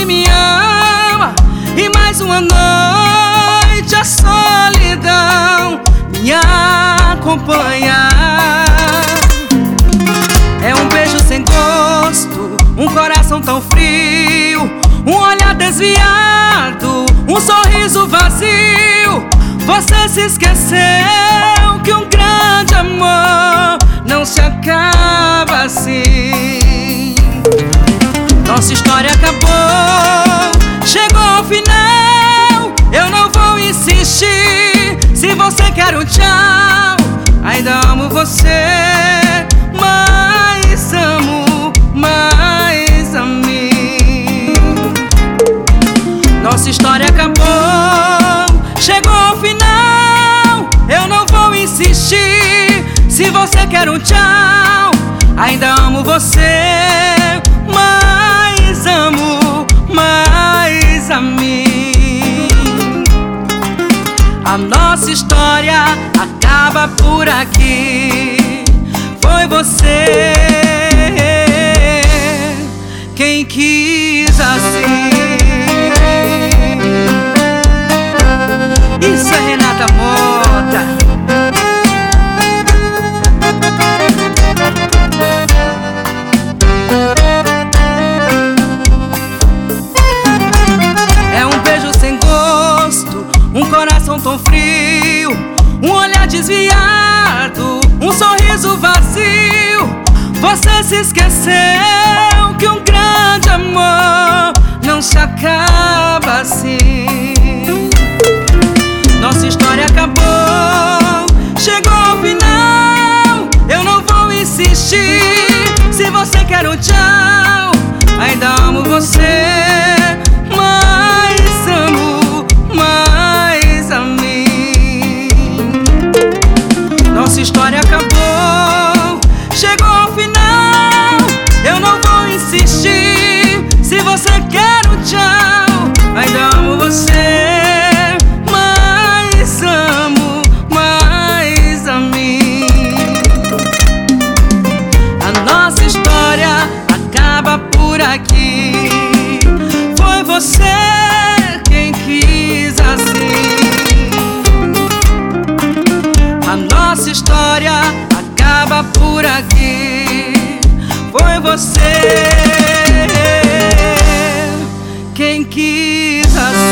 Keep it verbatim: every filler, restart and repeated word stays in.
me ama e mais uma noite a solidão me acompanha. É um beijo sem gosto, um coração tão frio, um olhar desviado, um sorriso vazio. Você se esqueceu que um grande amor não se acaba assim. Nossa história acabou, chegou ao final. Eu não vou insistir. Se você quer um tchau, ainda amo você, mas amo mais a mim. Nossa história acabou, chegou ao final. Eu não vou insistir. Se você quer um tchau, ainda amo você, mas amo mais a mim. A nossa história acaba por aqui. Foi você quem quis assim. Isso é Renata Mota. Um coração tão frio, um olhar desviado, um sorriso vazio. Você se esqueceu que um grande amor não se acaba assim. Nossa história acabou, chegou ao final. Eu não vou insistir. Se você quer um tchau, ainda amo você, mas amo mais a mim. Nossa história acabou, chegou ao final. Eu não vou insistir. Se você quer um tchau, ainda amo você, mas amo mais a mim. A nossa história acaba por aqui. Foi você quem quis assim. A nossa história acaba por aqui. Foi você quem quis assim.